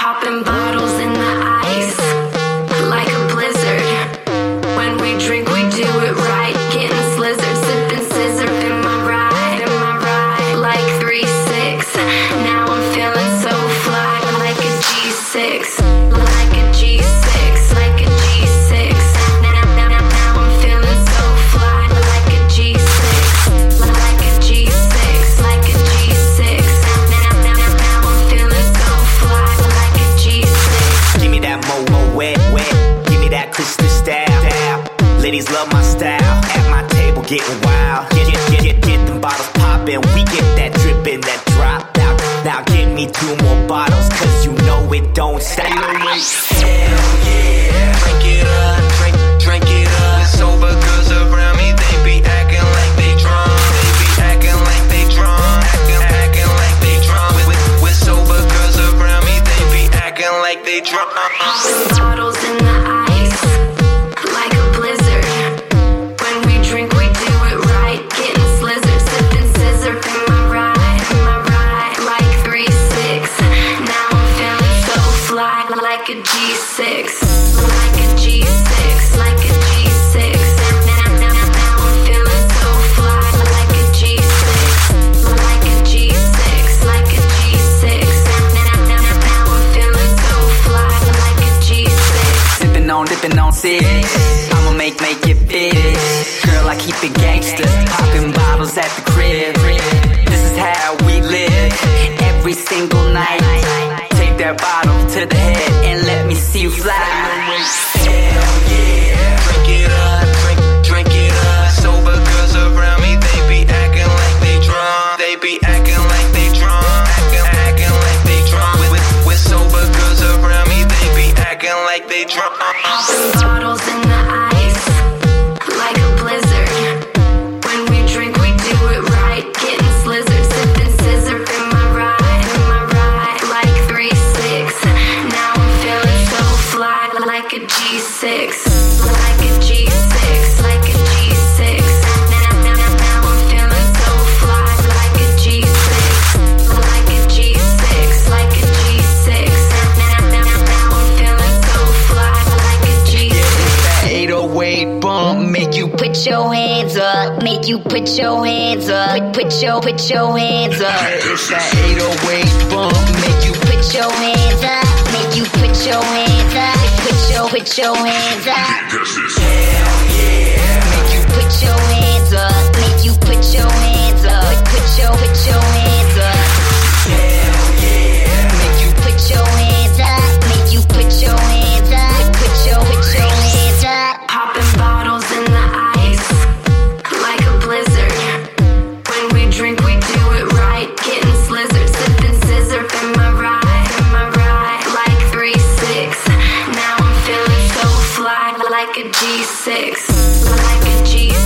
Popping bottles in the ice, like a blizzard. When we drink, we do it right. Getting slizzard, sipping scissor in my ride, like 3-6. Now I'm feeling so fly, like a G6, like a G6, like a G6. Now I'm feeling so fly, like a G6, like a G6, like a G6. Now I'm feeling so fly, like a G6. Give me that mo wet. Give me that crystal style. Ladies love my style. At my table getting wild. Get them bottles poppin'. We get that drippin', that drop out. Now give me 2 more bottles, cause you know it don't stop. Hell yeah. Drink it up, drink it up. Sober girls around me, they be acting like they drunk. They be acting like they drunk. Acting like they drunk. With sober girls around me, they be acting like they drunk. Popping bottles in the ice, like a blizzard. When we drink, we do it right. Getting slizzard, sipping scissor in my ride, like 3-6. Now I'm feeling so fly, like a G6, like a G6, like a G6. Now I'm feeling so fly, like a G6, like a G6, like a G6. Now I'm feeling so fly, like a G6. Dipping on six. I'ma make it fit. Girl, I keep it gangsta. Popping bottles at the crib. This is how we live. Every single night. Take that bottle to the head and let me see you fly. Hell yeah. Drink it up, drink it up. Sober girls around me, they be acting like they drunk. They be acting like they drunk. Acting like they drunk. With sober girls around me, they be acting like they drunk. Popping bottles in the ice, like a blizzard. When we drink, we do it right. Getting slizzard, sipping scissor in my ride, like 3-6. Now I'm feeling so fly, like a G6, like a G6, like a G6. Now I'm feeling so fly, like a G6, like a G6, like a G6. Now I'm feeling so fly, like a G6. 808 bump, make you Put your hands up, make you put your hands up. Put your hands up. It's that 808 bump, make you Put your hands up, make you put your hands up. Put your hands up. Hell yeah. Make you put your hands up, make you put your hands up. Put your hands up. Hell yeah. Make you put your hands up, make you put your hands up. Put your hands up. Popping bottles in the ice, like a blizzard. When we drink, we do it right. Getting slizzard, sipping scissor in my ride, like 3-6. Now I'm feeling so fly, like a G6, like a G6.